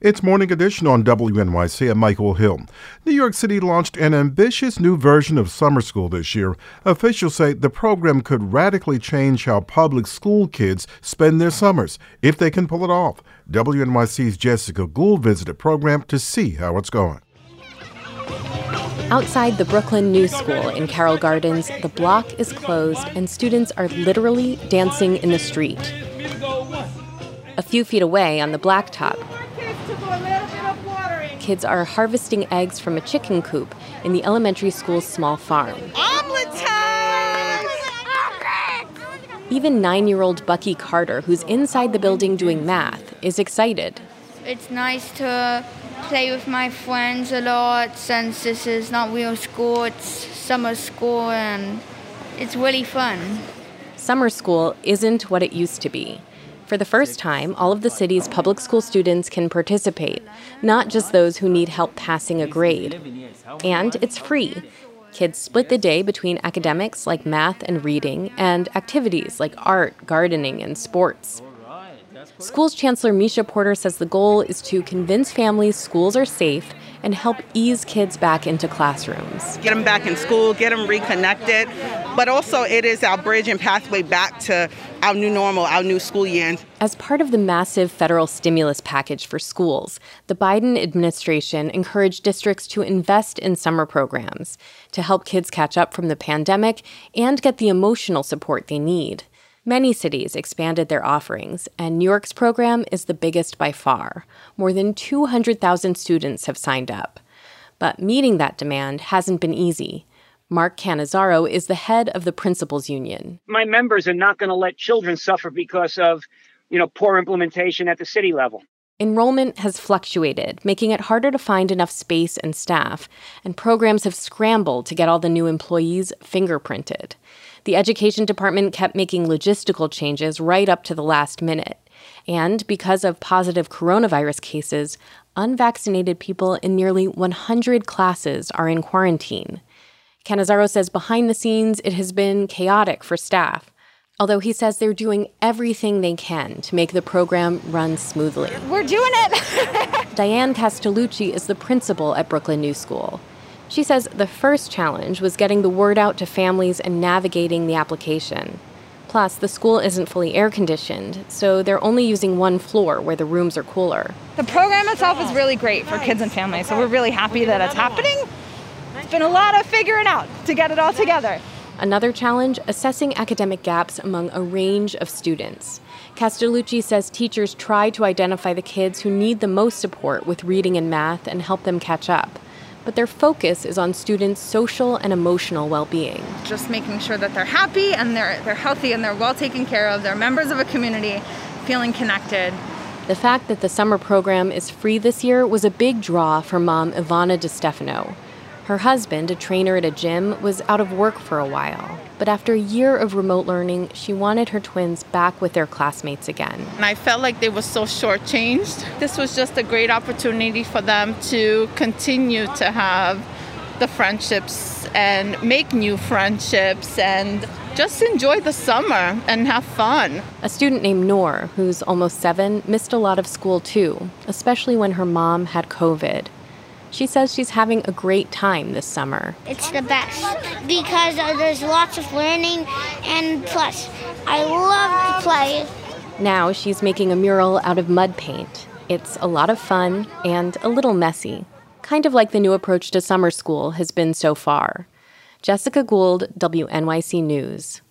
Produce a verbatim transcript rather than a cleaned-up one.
It's Morning Edition on W N Y C. I'm Michael Hill. New York City launched an ambitious new version of summer school this year. Officials say the program could radically change how public school kids spend their summers, if they can pull it off. W N Y C's Jessica Gould visited the program to see how it's going. Outside the Brooklyn New School in Carroll Gardens, the block is closed and students are literally dancing in the street. A few feet away on the blacktop, kids are harvesting eggs from a chicken coop in the elementary school's small farm. Omelet time! Even nine-year-old Bucky Carter, who's inside the building doing math, is excited. It's nice to play with my friends a lot since this is not real school, it's summer school, and it's really fun. Summer school isn't what it used to be. For the first time, all of the city's public school students can participate, not just those who need help passing a grade. And it's free. Kids split the day between academics like math and reading and activities like art, gardening, and sports. Schools Chancellor Misha Porter says the goal is to convince families schools are safe and help ease kids back into classrooms. Get them back in school, get them reconnected, but also it is our bridge and pathway back to our new normal, our new school year. As part of the massive federal stimulus package for schools, the Biden administration encouraged districts to invest in summer programs to help kids catch up from the pandemic and get the emotional support they need. Many cities expanded their offerings, and New York's program is the biggest by far. More than two hundred thousand students have signed up. But meeting that demand hasn't been easy. Mark Cannizzaro is the head of the Principals Union. My members are not going to let children suffer because of, you know, poor implementation at the city level. Enrollment has fluctuated, making it harder to find enough space and staff, and programs have scrambled to get all the new employees fingerprinted. The education department kept making logistical changes right up to the last minute. And because of positive coronavirus cases, unvaccinated people in nearly one hundred classes are in quarantine. Cannizzaro says behind the scenes, it has been chaotic for staff, although he says they're doing everything they can to make the program run smoothly. We're doing it! Diane Castellucci is the principal at Brooklyn New School. She says the first challenge was getting the word out to families and navigating the application. Plus, the school isn't fully air-conditioned, so they're only using one floor where the rooms are cooler. The program itself is really great for kids and families, so we're really happy that it's happening. It's been a lot of figuring out to get it all together. Another challenge, assessing academic gaps among a range of students. Castellucci says teachers try to identify the kids who need the most support with reading and math and help them catch up. But their focus is on students' social and emotional well-being. Just making sure that they're happy and they're they're healthy and they're well taken care of. They're members of a community, feeling connected. The fact that the summer program is free this year was a big draw for mom Ivana DeStefano. Her husband, a trainer at a gym, was out of work for a while. But after a year of remote learning, she wanted her twins back with their classmates again. And I felt like they were so shortchanged. This was just a great opportunity for them to continue to have the friendships and make new friendships and just enjoy the summer and have fun. A student named Noor, who's almost seven, missed a lot of school too, especially when her mom had COVID. She says she's having a great time this summer. It's the best because uh, there's lots of learning, and plus, I love to play. Now she's making a mural out of mud paint. It's a lot of fun and a little messy, kind of like the new approach to summer school has been so far. Jessica Gould, W N Y C News.